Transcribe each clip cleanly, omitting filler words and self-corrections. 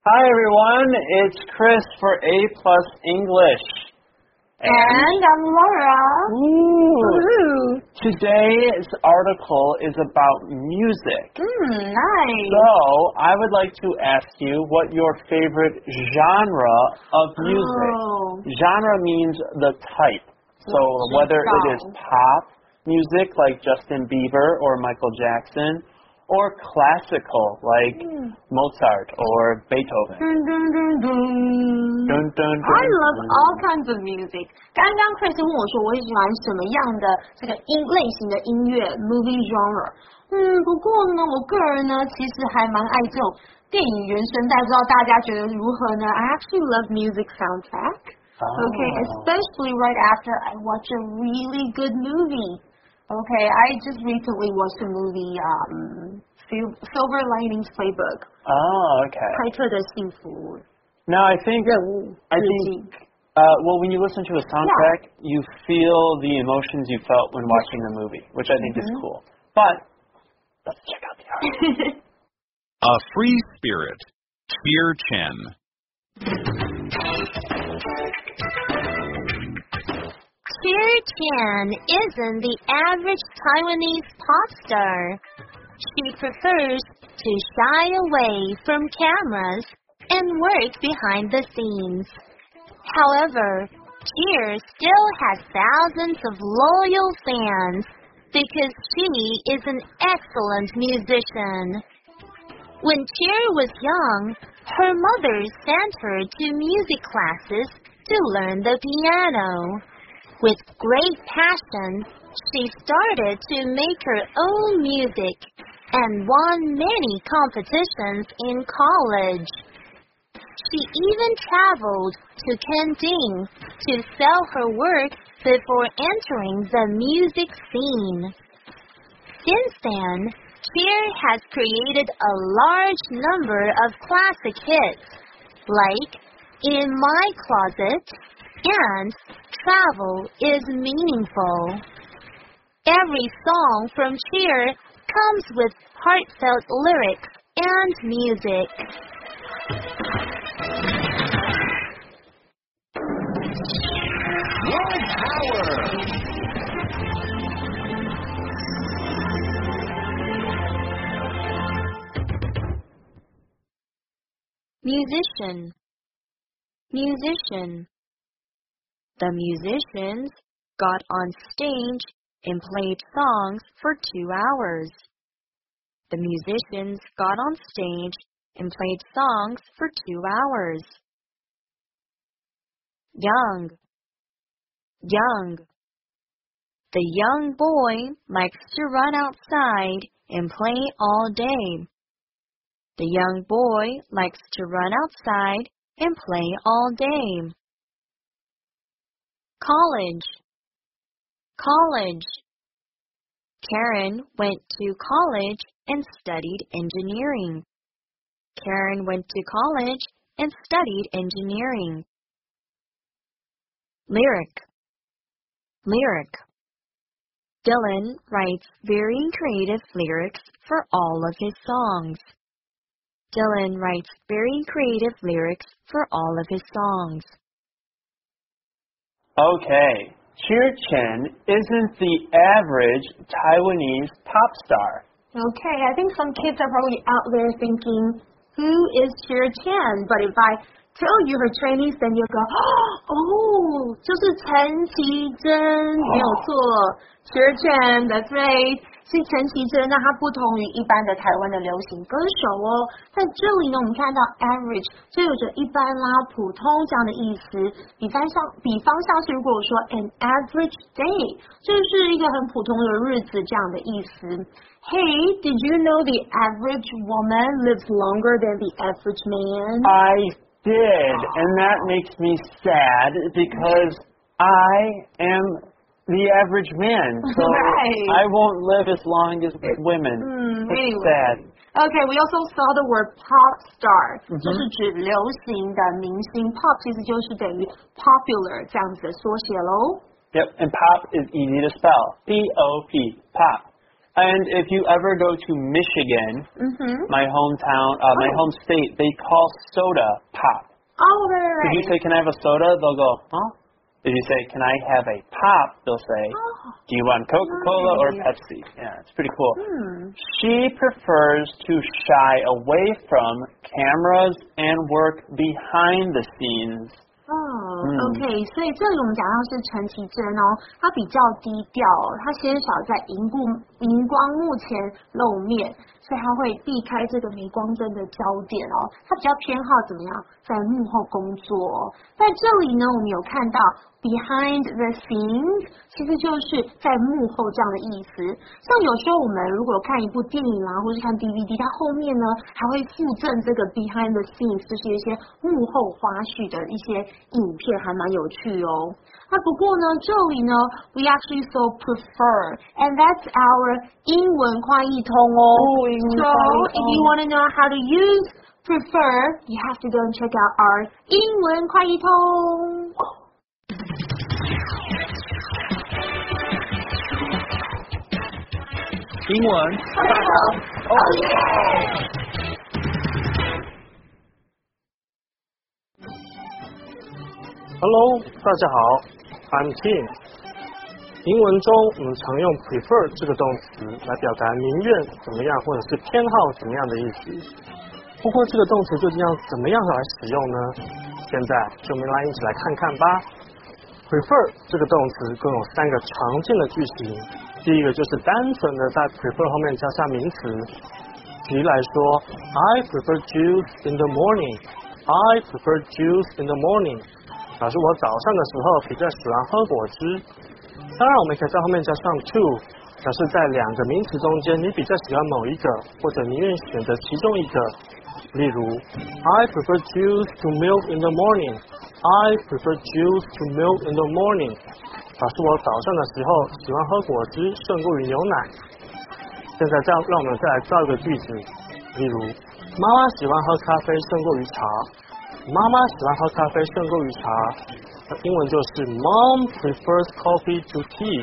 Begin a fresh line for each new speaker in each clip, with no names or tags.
Hi everyone, it's Chris for A Plus English.
And I'm Laura.
Ooh. Today's article is about music.
Nice.
So, I would like to ask you what your favorite genre of music. Genre means the type. So, whether it is pop music like Justin Bieber or Michael Jackson, or classical like Mozart or Beethoven.
Dun, dun, dun, dun.
Dun, dun, dun,
I love
dun.
all kinds of music. 刚刚 Chris 问我说我会喜欢什么样的这个类型的音乐 movie genre。不过呢，我个人呢其实还蛮爱这种电影原声带，不知道大家觉得如何呢 I actually love music soundtrack. Okay, especially right after I watch a really good movie. Okay, I just recently watched the movie Silver Linings Playbook.
Oh, okay.
快乐的幸福
Now I think well, when you listen to a soundtrack, you feel the emotions you felt when watching the movie, which I think is cool. But let's check out the article.
A Free Spirit, Cheer Chen.
Cheer Chen isn't the average Taiwanese pop star. She prefers to shy away from cameras and work behind the scenes. However, Cheer still has thousands of loyal fans because she is an excellent musician. When Cheer was young, her mother sent her to music classes to learn the piano. With great passion, she started to make her own music and won many competitions in college. She even traveled to Kending to sell her work before entering the music scene. Since then, Cheer has created a large number of classic hits, like In My Closet and Travel is Meaningful. Every song from Cheer comes with heartfelt lyrics and music.
World Power.
Musician. The musicians got on stage and played songs for 2 hours. The musicians got on stage and played songs for 2 hours. Young. The young boy likes to run outside and play all day. The young boy likes to run outside and play all day. College. Karen went to college and studied engineering. Lyric. Dylan writes very creative lyrics for all of his songs.
Okay, Cheer Chen isn't the average Taiwanese pop star.
Okay, I think some kids are probably out there thinking, who is Cheer Chen? But if I tell you her Chinese, then you'll go, oh, 就是陈绮贞，没有错 ，Cheer Chen, that's right. 是陈绮贞，那她不同于一般的台湾的流行歌手哦。在这里呢，我们看到 average 就有着一般啦、普通这样的意思。比方像是如果我说 an average day， 就是一个很普通的日子这样的意思。Hey, did you know the average woman lives longer than the average man?
I did, and that makes me sad because I am the average man, so I won't live as long as women. It's sad.
Okay, we also saw the word pop star， 就是指流行的明星 ，pop 其实就是等于 popular 这样子的缩写喽。
Yep, and pop is easy to spell. P-O-P, pop. And if you ever go to Michigan, my hometown, my home state, they call soda pop.
Oh, right.
If you say, can I have a soda? They'll go, huh? If you say, can I have a pop? They'll say, do you want Coca-Cola or Pepsi? Yeah, it's pretty cool. She prefers to shy away from cameras and work behind the scenes.
OK， 所以这里我们讲到是陈绮贞哦，她比较低调哦，她鲜少在荧光幕前露面，所以她会避开这个镁光灯的焦点哦，她比较偏好怎么样在幕后工作哦。在这里呢，我们有看到 behind the scenes， 其实就是在幕后这样的意思。像有时候我们如果看一部电影啊，或是看 DVD， 它后面呢还会附赠这个 behind the scenes， 就是一些幕后花絮的一些影片，还蛮有趣哦。那不过呢，这里呢 we actually so prefer and that's our 英文快译通哦。So if you want to know how to use prefer, you have to go and check out our 英文快译通。
英文
Hello， 大家好 ，I'm Tim。英文中我们常用 prefer 这个动词来表达宁愿怎么样，或者是偏好怎么样的意思。不过这个动词究竟要怎么样来使用呢？现在就我们来一起来看看吧。prefer 这个动词共有3个常见的句型。第一个就是单纯的在 prefer 后面加上名词。举例来说 ，I prefer juice in the morning. I prefer juice in the morning. 表示我早上的时候比较喜欢喝果汁。当然，我们可以在后面加上 to， 表示在2个名词中间你比较喜欢某一个，或者宁愿选择其中一个。例如 ，I prefer juice to milk in the morning. I prefer juice to milk in the morning. 表示我早上的时候喜欢喝果汁胜过于牛奶。现在让我们再来造一个句子，例如，妈妈喜欢喝咖啡胜过于茶。妈妈喜欢喝咖啡胜过于茶。英文就是 Mom prefers coffee to tea.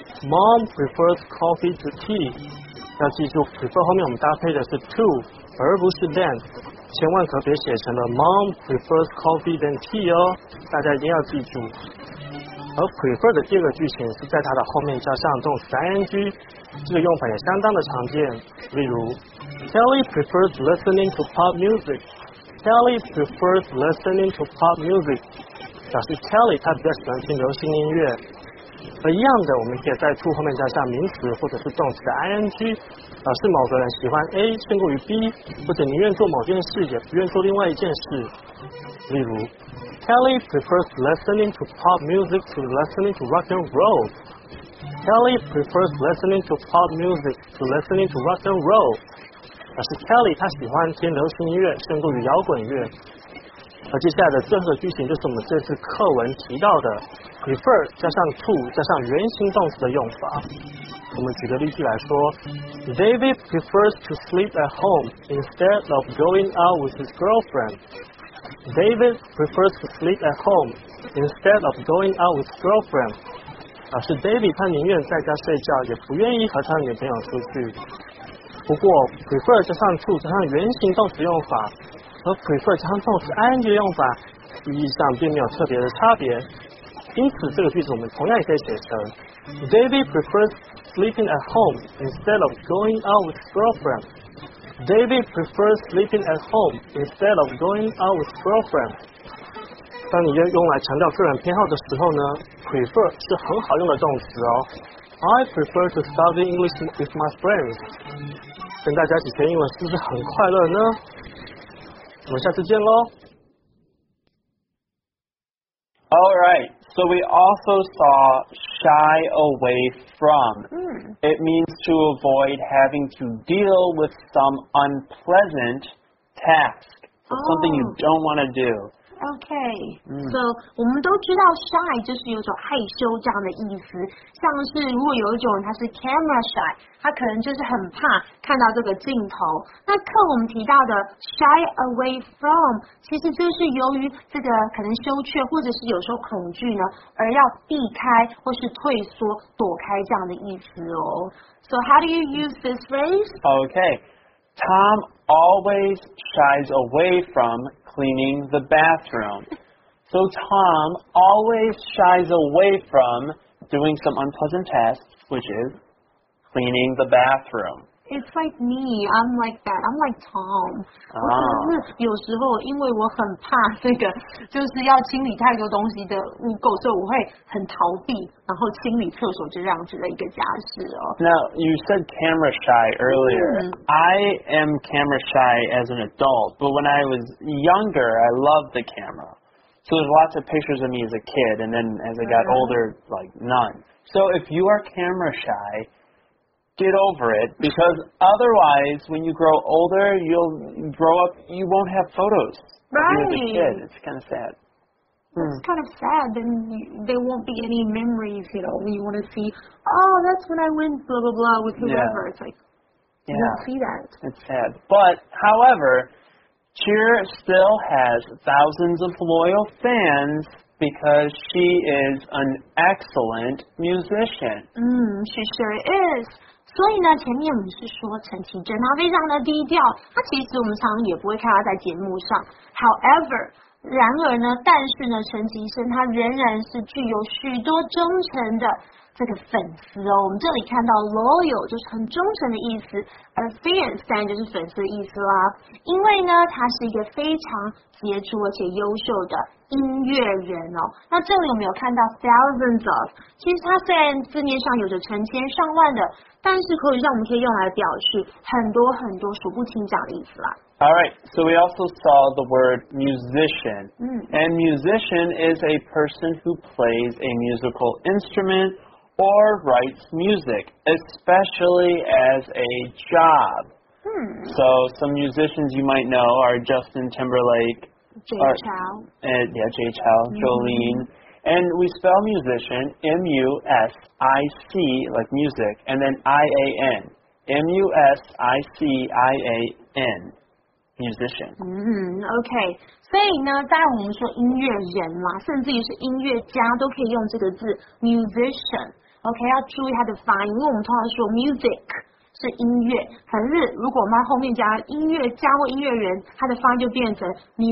Mom prefers coffee to tea. 要记住 prefer 后面我们搭配的是 to， 而不是 than。千万可别写成了 Mom prefers coffee than tea 哦，大家一定要记住。而 prefer 的第2个句型是在它的后面加上动词 ing， 这个用法也相当的常见。例如 Kelly prefers listening to pop music. Kelly prefers listening to pop music. 表示 Kelly 她比较喜欢听流行音乐。而一样的，我们可以在 to 后面加上名词或者是动词的 ing， 表示某个人喜欢 A 胜过于 B， 或者宁愿做某件事也不愿做另外一件事。例如 Kelly prefers listening to pop music to listening to rock and roll. Kelly prefers listening to pop music to listening to rock and roll. 表示 Kelly 她喜欢听流行音乐胜过于摇滚乐。而接下来的最后的句型就是我们这次课文提到的 prefer 加上 to 加上原形动词的用法。我们举个例句来说 David prefers to sleep at home instead of going out with his girlfriend. David prefers to sleep at home instead of going out with his girlfriend. 表示 David 他宁愿在家睡觉，也不愿意和他的女朋友出去。不过 prefer 加上 to 加上原形动词用法和 prefer 加上动词 ing 的用法意义上并没有特别的差别，因此这个句子我们同样也可以写成 David prefers sleeping at home instead of going out with his girlfriend. David prefers sleeping at home instead of going out with his girlfriend. 当你用来强调个人偏好的时候呢 prefer 是很好用的动词哦。I prefer to study English with my friends. 跟大家一起学英文是不是很快乐呢？我们下次见咯。
Alright, so we also saw shy away from. It means to avoid having to deal with some unpleasant task, something you don't want to do.
So 我们都知道 shy 就是有种害羞这样的意思，像是如果有一种人他是 camera shy， 他可能就是很怕看到这个镜头。那课我们提到的 shy away from， 其实就是由于这个可能羞怯或者是有时候恐惧呢，而要避开或是退缩躲开这样的意思哦。So how do you use this phrase?
Okay. Tom always shies away from cleaning the bathroom. So Tom always shies away from doing some unpleasant tasks, which is cleaning the bathroom.
It's like me. I'm like that. I'm like Tom. 我可是有时候因为我很怕这个就是要清理太多东西的污垢，所以我会很逃避，然后清理厕所这样子的一个家事哦。
Now, you said camera shy earlier. I am camera shy as an adult, but when I was younger, I loved the camera. So there's lots of pictures of me as a kid, and then as I got older, like none. So if you are camera shy, get over it, because otherwise, when you grow older, you'll grow up, you won't have photos
Right.
of you as a kid. It's kind of sad.
It's kind of sad. Then there won't be any memories, you know, when you want to see, oh, that's when I went blah, blah, blah with whoever. It's like, you don't see that.
It's sad. But, however, Cheer still has thousands of loyal fans because she is an excellent musician.
She sure is. 所以呢，前面我们是说陈绮贞她非常的低调，她其实我们常常也不会看她在节目上。However， 然而呢，但是呢，陈绮贞她仍然是具有许多忠诚的这个粉丝哦。我们这里看到 loyal 就是很忠诚的意思，而 fans 当然就是粉丝的意思啦。因为呢，他是一个非常杰出而且优秀的音乐人哦。那这里我们有看到 thousands of， 其实它虽然字面上有着成千上万的，但是口语上我们可以用来表示很多很多数不清这样的意思啦。
All right, so we also saw the word musician. And musician is a person who plays a musical instrument or writes music, especially as a job. So some musicians you might know are Justin Timberlake,
Jay Chou.
Jay Chou, Jolene. And we spell musician, M-U-S-I-C, like music, and then I-A-N. M-U-S-I-C-I-A-N. Musician.
OK， 所以呢，当然我们说音乐人嘛，甚至于是音乐家都可以用这个字 musician。OK， 要注意它的发音，因为我们通常说 music 是音乐，可是如果我们后面加音乐家或音乐人，它的发音就变成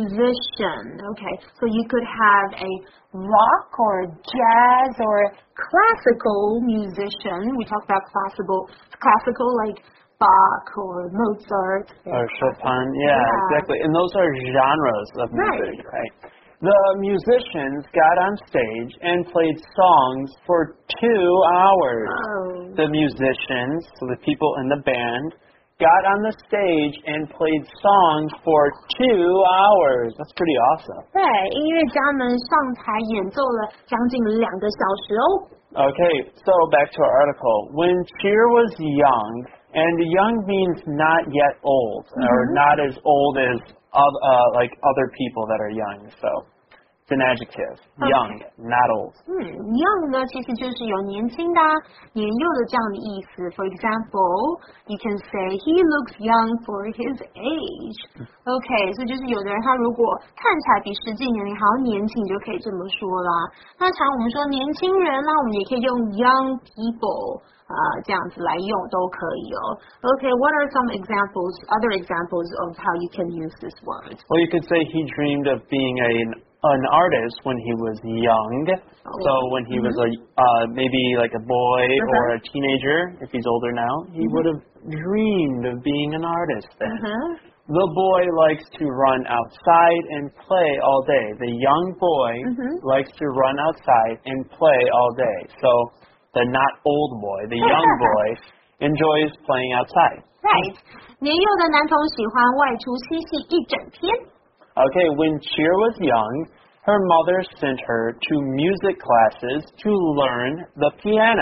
musician。OK，so you could have a rock or jazz or classical musician. We talk about classical like Bach or Mozart.
Or Chopin, yeah, exactly. And those are genres of music, right? The musicians got on stage and played songs for 2 hours. The musicians, so the people in the band, got on the stage and played songs for 2 hours. That's pretty awesome.
对，音乐家们上台演奏了将近2个小时哦。
Okay, so back to our article. When Cheer was young, and young means not yet old, or not as old as like other people that are young. So it's an adjective. Young, not old.
Young 呢，其实就是有年轻的、年幼的这样的意思。For example, you can say he looks young for his age. OK， 所以就是有的人他如果看起来比实际年龄还要年轻，你就可以这么说啦。那常我们说年轻人啦，我们也可以用 young people。这样子来用都可以哦。Okay, what are some examples, other examples of how you can use this word?
Well, you could say he dreamed of being an artist when he was young. So when he was maybe like a boy or a teenager, if he's older now, he would have dreamed of being an artist then. The boy likes to run outside and play all day. The young boy likes to run outside and play all day. So the not old boy, the young boy, enjoys playing outside.
Right. 年幼的男童喜欢外出嬉戏一整天。
Okay, when Cheer was young, her mother sent her to music classes to learn the piano.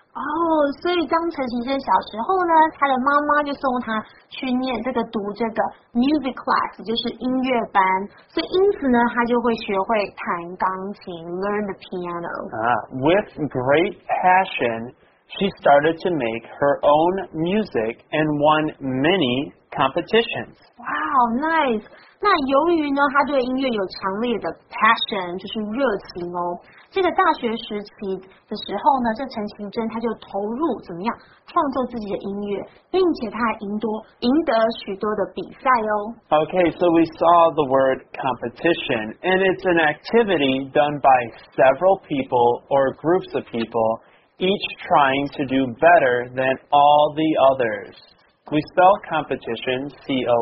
所以当陈绮贞小时候呢，她的妈妈就送她去读这个 music class， 就是音乐班，所以因此呢，她就会学会弹钢琴 ，learn the piano.
With great passion, she started to make her own music and won many competitions.
Wow, nice. 那由于呢，她对音乐有强烈的 passion， 就是热情哦。这个大学时期的时候呢，这陈绮贞她就投入怎么样创作自己的音乐，并且她还赢得许多的比赛哦。
Okay, so we saw the word competition, and it's an activity done by several people or groups of people, each trying to do better than all the others. We spell competition,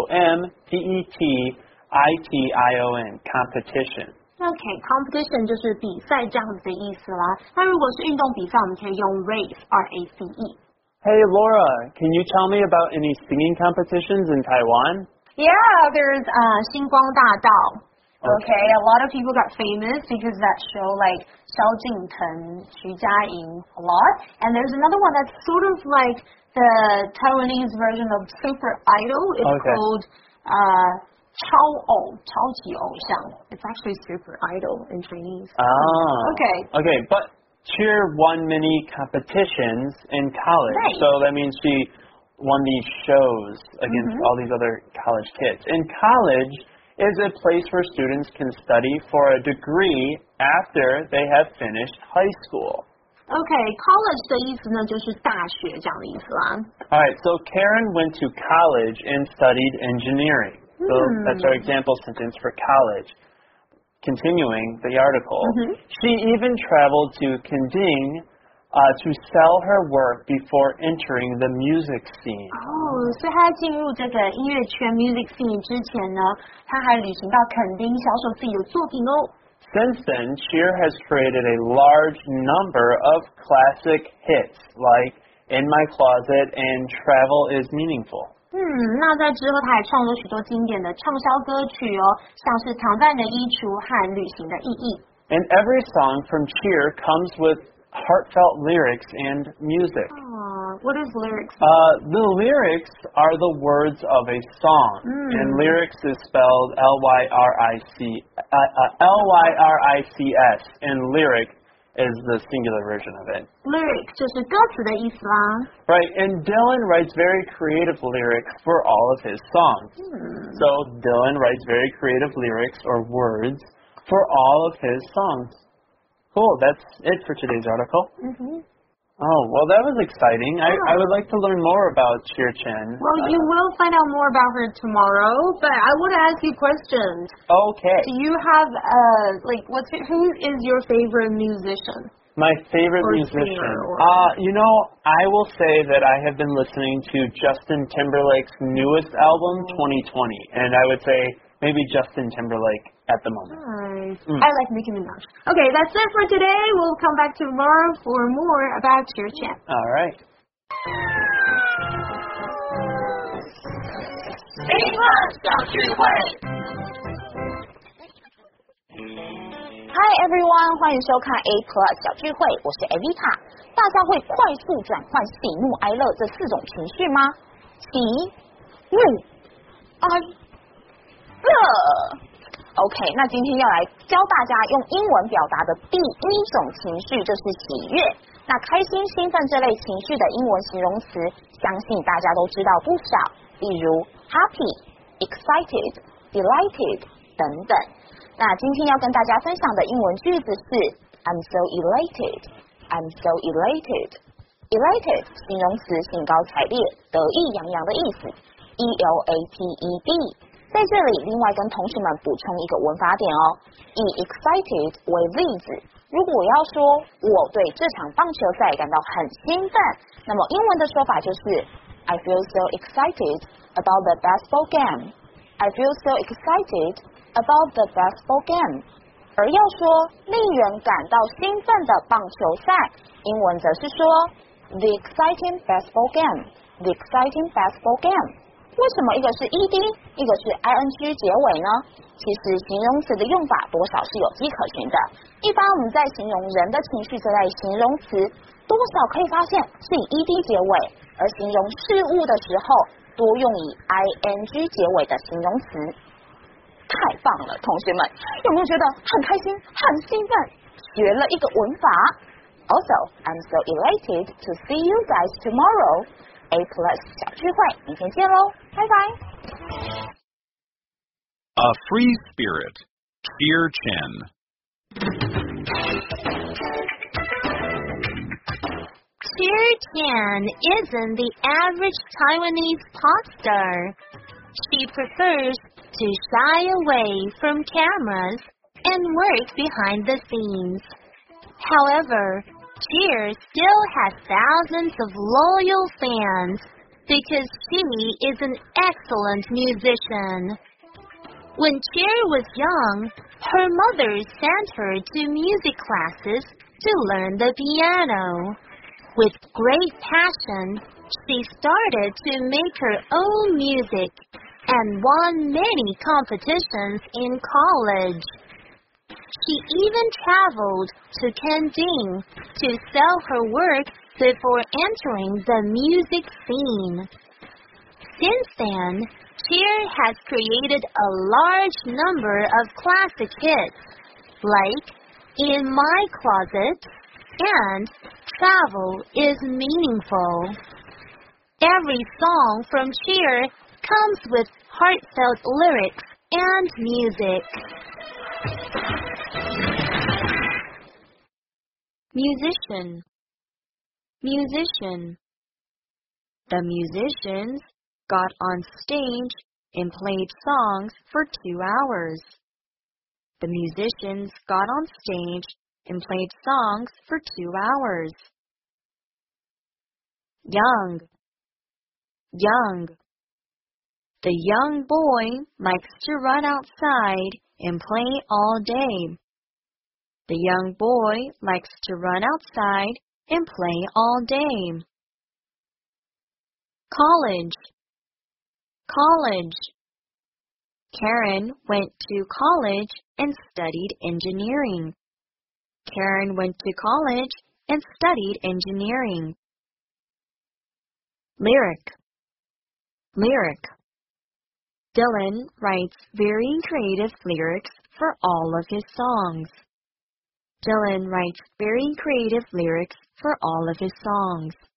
C-O-M-P-E-T-I-T-I-O-N, competition.
Okay, competition 就是比赛这样子的意思啦。那如果是运动比赛，我们可以用 race, R-A-C-E.
Hey Laura, can you tell me about any singing competitions in Taiwan?
Yeah, there's 星光大道. Okay, a lot of people got famous because of that show, like 萧敬腾, Xu Jiaying, a lot. And there's another one that's sort of like the Taiwanese version of Super Idol. It's called 超级偶像. It's actually Super Idol in Chinese.
Okay, but Cheer won many competitions in college.
Right.
So that means she won these shows against all these other college kids. And college is a place where students can study for a degree after they have finished high school.
Okay, college 的意思呢，就是大学这样的意思啦。
Alright, so Karen went to college and studied engineering. So that's our example sentence for college. Continuing the article, she even traveled to Kending to sell her work before entering the music scene.
所以她进入这个音乐圈 music scene 之前呢，她还旅行到垦丁销售自己的作品哦。
Since then, Cheer has created a large number of classic hits like In My Closet and Travel is Meaningful.
那在之后，他还创作许多经典的畅销歌曲哦，像是《躺在你的衣橱》和《旅行的意义》。
And every song from Cheer comes with heartfelt lyrics and music.
What is lyrics?
The lyrics are the words of a song, and lyrics is spelled L-Y-R-I-C-S, and lyric is the singular version of it.
Lyric 就是歌词的意思啦。
Right, and Dylan writes very creative lyrics for all of his songs. So Dylan writes very creative lyrics or words for all of his songs. Cool, that's it for today's article. Oh, well, that was exciting. I would like to learn more about Cheer Chen.
Well, you will find out more about her tomorrow, but I want to ask you questions.
Okay.
Do you have, who is your favorite musician?
My favorite musician? I will say that I have been listening to Justin Timberlake's newest album, 2020, and I would say maybe Justin Timberlake at the moment.
Nice. I like Nicki Minaj. Okay, that's it for today. We'll come back tomorrow for more about Cheer Chen.
All right.
Hi everyone， 欢迎收看 A Plus 小聚会，我是 Evita。大家会快速转换喜怒哀乐这4种情绪吗？喜、怒、哀、乐。OK， 那今天要来教大家用英文表达的第1种情绪就是喜悦。那开心、兴奋这类情绪的英文形容词，相信大家都知道不少，例如 happy、excited、delighted 等等。那今天要跟大家分享的英文句子是 I'm so elated. I'm so elated. Elated 形容词兴高采烈、得意洋洋的意思 E-L-A-T-E-D。在这里另外跟同学们补充一个文法点哦，以 excited 为例子，如果我要说我对这场棒球赛感到很兴奋，那么英文的说法就是 I feel so excited about the baseball game. I feel so excited about the baseball game. 而要说令人感到兴奋的棒球赛，英文则是说 the exciting baseball game. The exciting baseball game. 为什么一个是 ed， 一个是 ing 结尾呢？其实形容词的用法多少是有迹可循的。一般我们在形容人的情绪这类形容词，多少可以发现是以 ed 结尾，而形容事物的时候，多用以 ing 结尾的形容词。太棒了，同学们，有没有觉得很开心、很兴奋？学了一个文法。Also, I'm so elated to see you guys tomorrow. A Plus 小聚会，明天见喽，拜拜。
A free spirit. Cheer Chen.
Cheer Chen isn't the average Taiwanese pop star. She prefers to shy away from cameras and work behind the scenes. However, Cheer still has thousands of loyal fans because she is an excellent musician. When Cheer was young, her mother sent her to music classes to learn the piano. With great passion, she started to make her own music and won many competitions in college. She even traveled to Kending to sell her work before entering the music scene. Since then, Cheer has created a large number of classic hits, like In My Closet and Travel is Meaningful. Every song from Cheer comes with heartfelt lyrics and music. Musician. Musician. The musicians got on stage and played songs for 2 hours. The musicians got on stage and played songs for 2 hours. Young. Young. The young boy likes to run outside and play all day. The young boy likes to run outside and play all day. College. College. Karen went to college and studied engineering. Karen went to college and studied engineering. Lyric. Lyric. Dylan writes very creative lyrics for all of his songs. Dylan writes very creative lyrics for all of his songs.